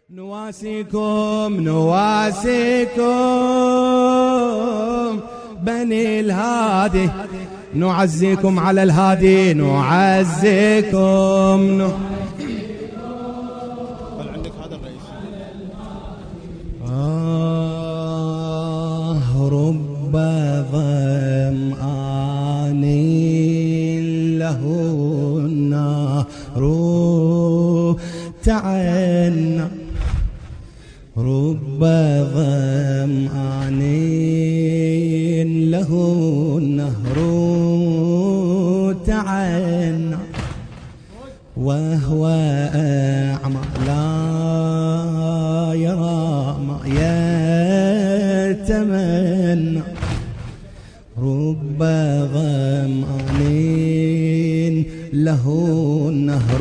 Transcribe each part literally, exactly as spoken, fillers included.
نواسيكم نواسيكم بني الهادي، نعزيكم على الهادي نعزيكم نو... عندك هذا الرئيس. آه رب ظمآن له النار تعن، رب ظمآن له النهر تعن، وهو أعمى لا يرى ما يتمنى، رب ظمآن له النهر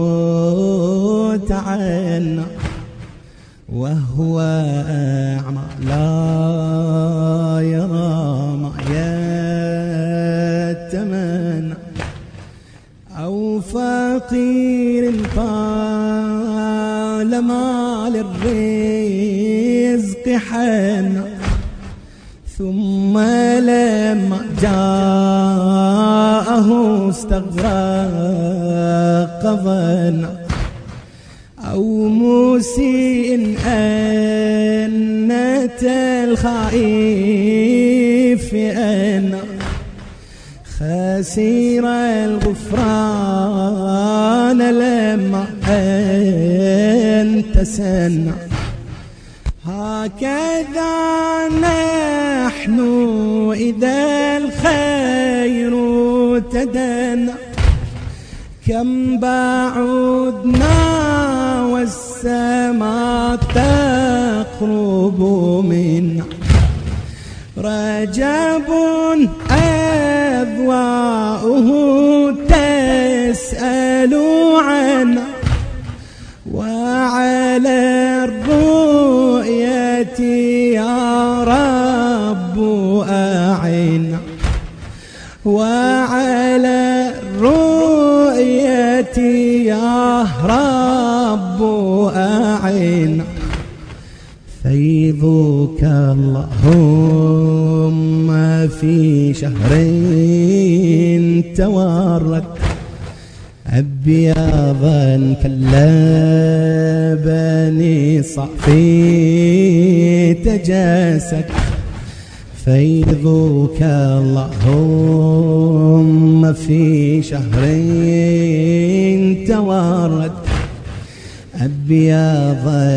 تعن، وهو أعمى لا يرى ما يتمنى، أو فقير طالما للرزق حن، ثم لما جاءه استغرق ظن، أو مسيء أنت الخائف أنا، خسير الغفران لما أنت سنة، هكذا نحن إذا الخير تدنى، كم بعدنا والسماء تقرب منا، رجب أضواؤه تسأل عنا، وعلى الرؤية يا رب أعنا، وعلى الرؤية يا رب أعنا، فيضك اللهم في شهر تورد، أبيضا كاللبن صافي تجسد، فيضك اللهم في شهر تورد، أبيضا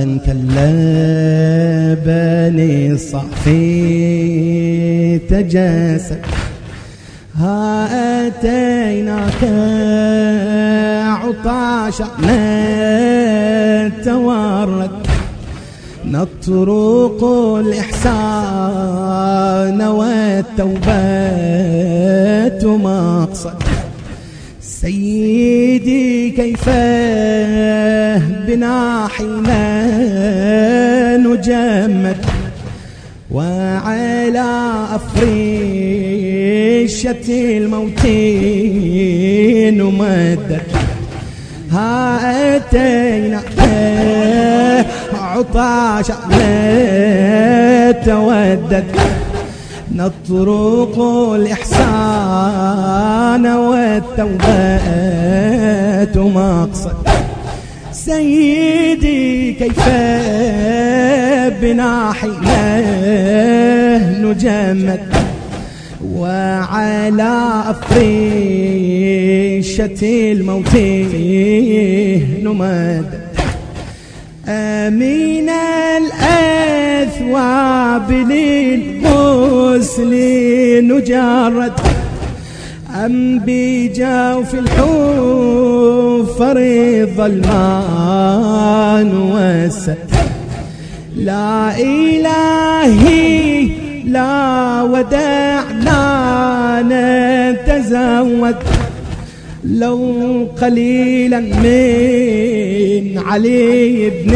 كاللبن صافي تجسد، ها أتيناك عطاشا نتورد، نطرق الإحسان والتوبة مقصد، سيدي كيف بنا حين نجمد، وعلى أفريشة الموت نمدد، ها أتينا عطاشا نتودد، نطرق الإحسان والتوبة مقصد، سيدي كيف بنا حين نجمد، وعلى أفريشة الموت نمدد، من الأثواب للغسل نجرد، أم بجوف الحفر ظلمان وسد، لا إلهي لا ودعنا نتزود، لو قليلا من علي بن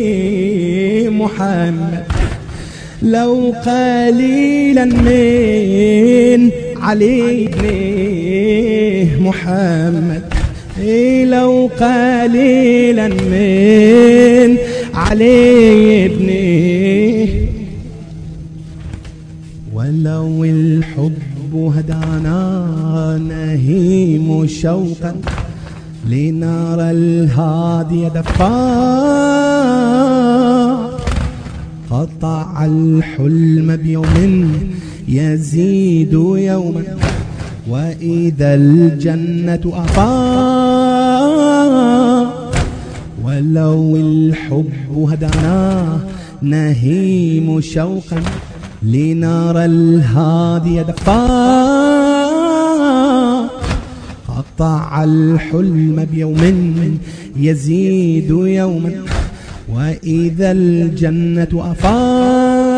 محمد، لو قليلا من علي بن محمد، لو قليلا من علي ابني. ولو الحب هدانا نهيم شوقا لنرى الهادي دفا، قطع الحلم بيوم يزيد يوما وإذا الجنة أفا. ولو الحب هدانا نهيم شوقا لنرى الهادي دفا، قطع الحلم بيوم يزيد يوما وإذا الجنة أفا.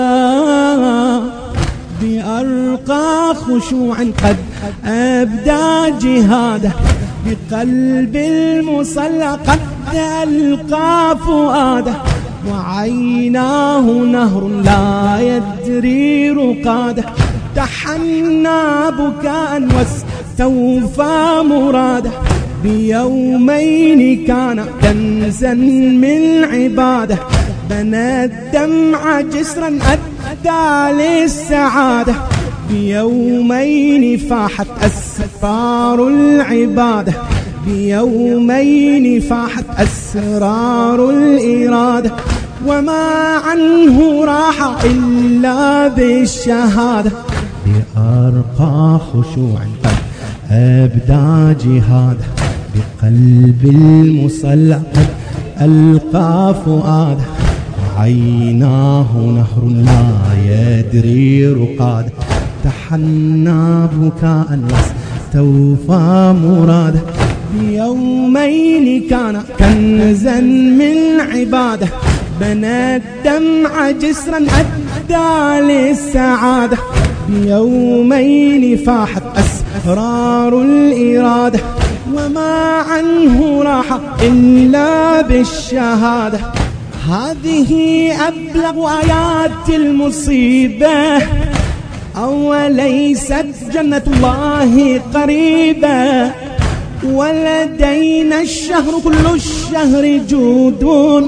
بأرقى خشوع قد أبدى جهاده، بقلب المصلى قد ألقى فؤاده، وعيناه نهر لا يدري رقاده، تحنى بكاء واستوفى مراده. بيومين كان كنزا من عباده، بنى الدمع جسرا أدى للسعادة. بيومين فاحت أسفار العبادة، بيومين فاحت أسرار الإرادة، وما عنه راح إلا بالشهادة. بأرقى خشوع قد أبدى جهاده، بقلب المصلى قد ألقى فؤاده، وعيناه نهر لا يدري رقاده، تحنى بكاء واستوفى مراده. بيومين كان كنزا من عباده، بنى الدمع جسرا أدى للسعادة. بيومين فاحت أسرار الإرادة، وما عنه راح إلا بالشهادة. هذه أبلغ آيات المصيبة، أوليست جنة الله قريبة؟ ولدينا الشهر كل الشهر جود،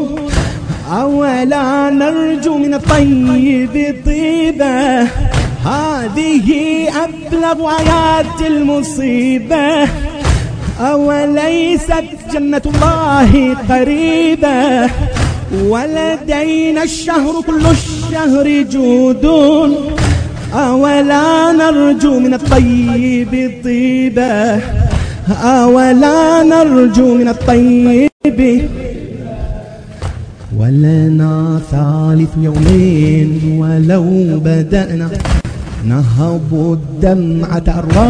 أولا نرجو من الطيب طيبة. هذه أبلغ آيات المصيبة، أوليست جنة الله قريبة؟ ولدينا الشهر كل الشهر جود، أولا نرجو من الطيب طيبة، أولا نرجو من الطيب. ولنا ثالث يومين ولو بدأنا نهب الدمعة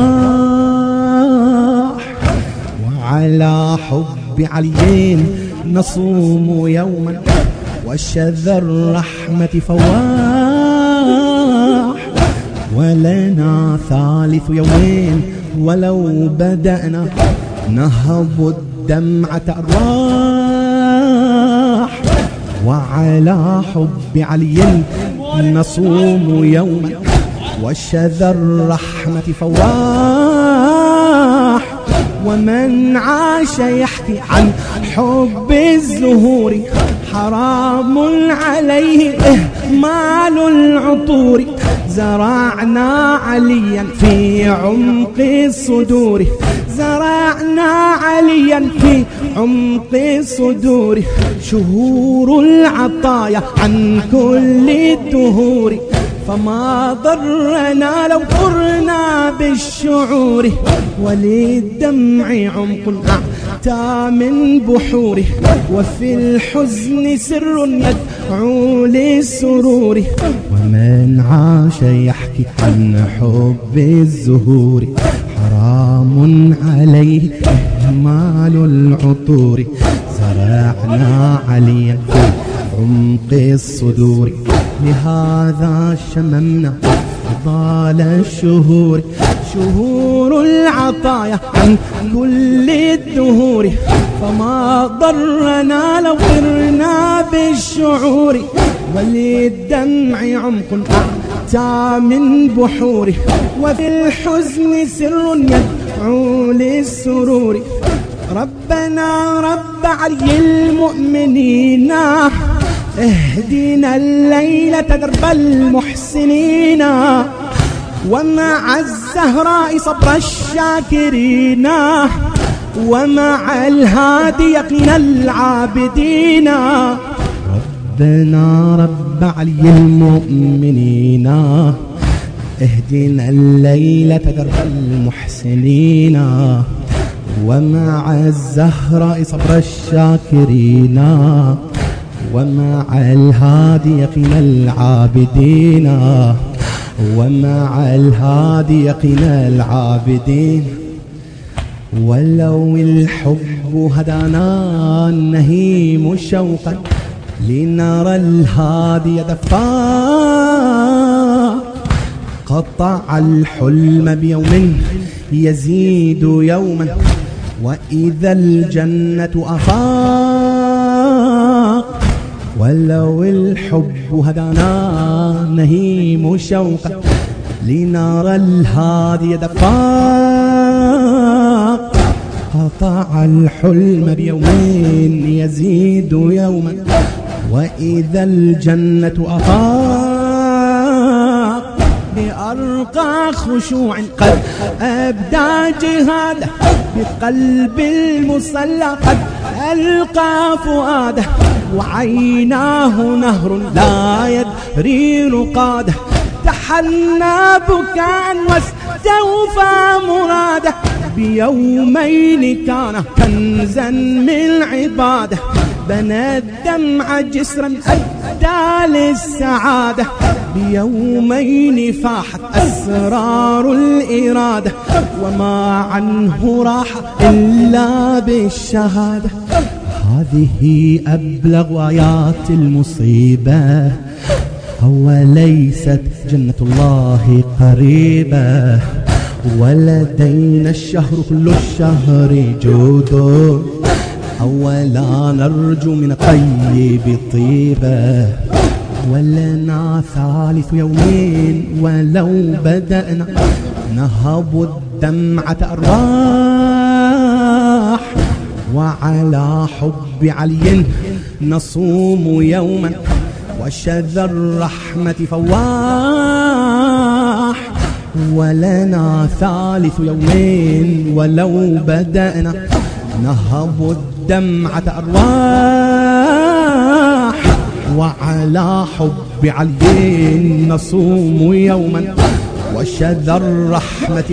الراح، وعلى حب علي نصوم يوما وشذا الرحمة فواح. ولنا ثالث يومين ولو بدأنا نهب الدمعة الراح، وعلى حب علي نصوم يوما وشذا الرحمة فواح. ومن عاش يحكي عن حب الزهور حرام عليه إهمال العطور. زرعنا عليا في عمق الصدور، زرعنا عليا في عمق الصدور، شهور العطايا عن كل الدهور. فما ضرنا لو قرنا بالشعور، وللدمع عمق أعتى من بحوره، وفي الحزن سر يدعو للسرور. ومن عاش يحكي عن حب الزهور حرام عليه إهمال العطور. زرعنا عليا في عمق الصدور، لهذا شممنا فضال الشهور، شهور العطايا عن كل الدهور. فما ضرنا لو قرنا بالشعور، وللدمع عمق أعتى من بحوره، وفي الحزن سر يدعو للسرور. ربنا رب علي المؤمنين اهدنا الليلة درب المحسنين ومع الزهراء صبر الشاكرين ومع الهادي يقين العابدين ربنا رب علي المؤمنين اهدنا الليلة درب المحسنين ومع الزهراء صبر الشاكرين ومع الهادي يقين العابدين ومع الهادي يقين العابدين ولو الحب هدانا النهيم شوقا لنرى الهادي دفا قطع الحلم بيوم يزيد يوما وإذا الجنة أفاق ولو الحب هدانا نهيم شوقا لنرى الهادي دفاق قطع الحلم بيومين يزيد يوما وإذا الجنة أفاق بأرقى خشوع قد أبدى جهاده بقلب المصلى قد ألقى فؤاده وعيناه نهر لا يدري رقاده تحنى بكاء واستوفى مراده بيومين كان كنزا من عباده بنى الدمع جسرا أدى للسعادة بيومين فاحت أسرار الإرادة وما عنه راح إلا بالشهادة هذه أبلغ آيات المصيبة هو ليست جنة الله قريبة ولدينا الشهر كل الشهر جود أولا نرجو من طيب طيبة ولنا ثالث يومين ولو بدأنا نهب الدمعة أرواح وعلى حب علي نصوم يوما وشذا الرحمة فواح ولنا ثالث يومين ولو بدأنا نهب الدمعة أرواح وعلى حب علي نصوم يوما وشذا الرحمة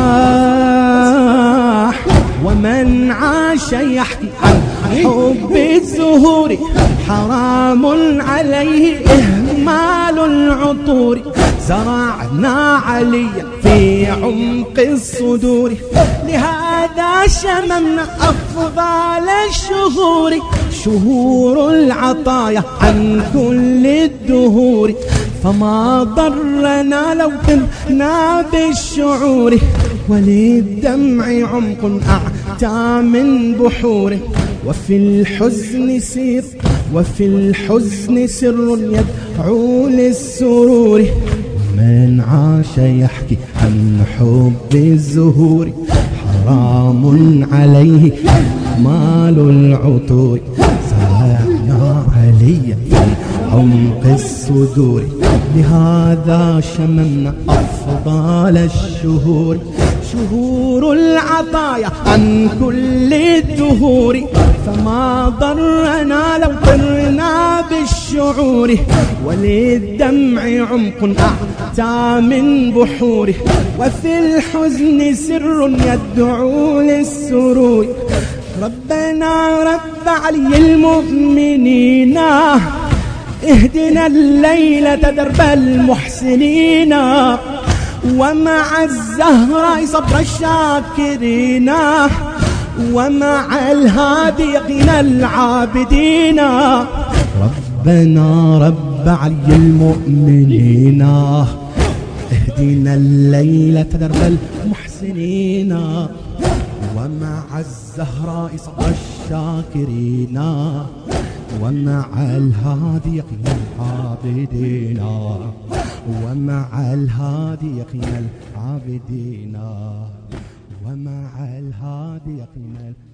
فواح ومن عاش يحكي عن حب الزهور حرام عليه إهمال العطور زرعنا عليا في عمق الصدور لهذا شممنا أفضل الشهور شهور العطايا عن كل الدهور فما ضرنا لو كنا بالشعور وللدمع عمق أعتى من بحوره وفي الحزن سير وفي الحزن سر يدعو للسرور من عاش يحكي عن حب الزهور حرام عليه مال العطور زرعنا علي في عمق الصدور لهذا شممنا أفضل الشهور شهور العطايا عن كل الدهور فما ضرنا لو قرنا بالشعور وللدمع عمق أعتى من بحوره وفي الحزن سر يدعو للسرور ربنا رب علي المؤمنين اهدنا الليلة درب المحسنين ومع الزهراء صبر الشاكرين ومع الهادي يقين العابدين ربنا رب علي المؤمنين اهدنا الليلة درب المحسنين ومع الزهراء صبر الشاكرين ومع الهادي يقين العابدين ومع الهادي يقين العابدين ومع الهادي يقين